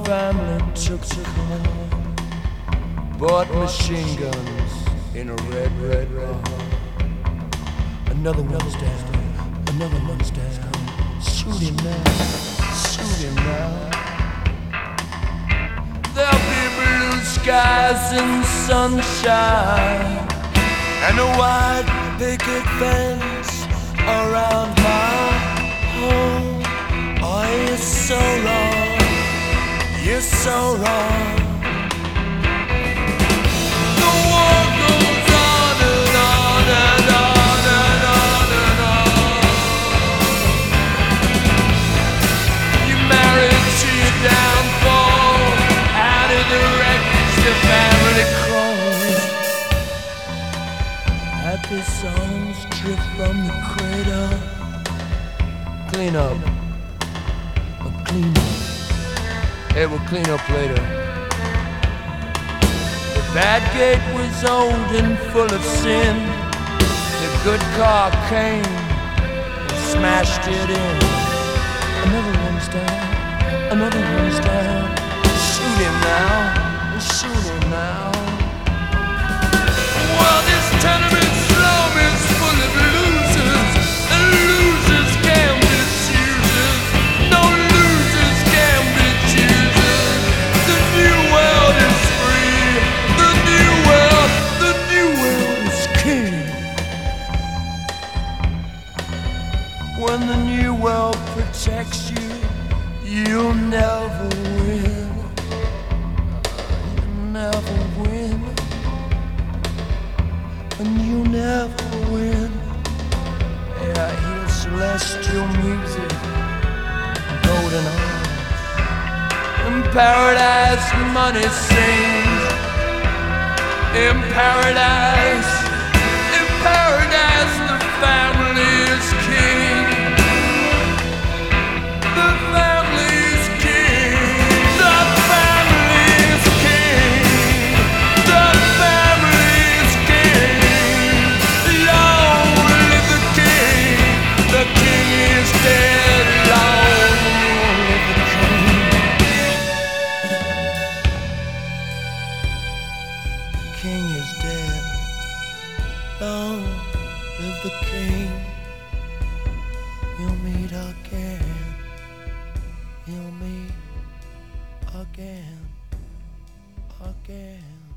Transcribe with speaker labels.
Speaker 1: family took the car, bought machine guns in a red, red bar. Another one's down, another one's down. Shoot him now, shoot him now. There'll be blue skies and sunshine, and a wide picket fence around my home. Oh, you're so wrong, you're so wrong. The war goes on and on and on and on and on. You married to your downfall, out of the wreckage the family crawls. Happy songs drift from the cradle. Clean up, clean up. Hey, we'll clean up later. The bad gate was old and full of sin. The good car came and smashed it in. Another one's down, another one's down. Shoot him now, shoot him now. Well, this tenement slum is full of losers, and losers can be choosers. No losers can be choosers. The new world is free. The new world is king. When the new world protects you, you'll never win. You'll never win. And you never win. Yeah, I hear celestial music, golden arms. In paradise, money sings. In paradise, the family is king. The family is king. The family is king. The family is king. Long live the king. The king is dead. Long live the king. The king is dead. Long live the king. You'll meet again. You'll meet again. Again.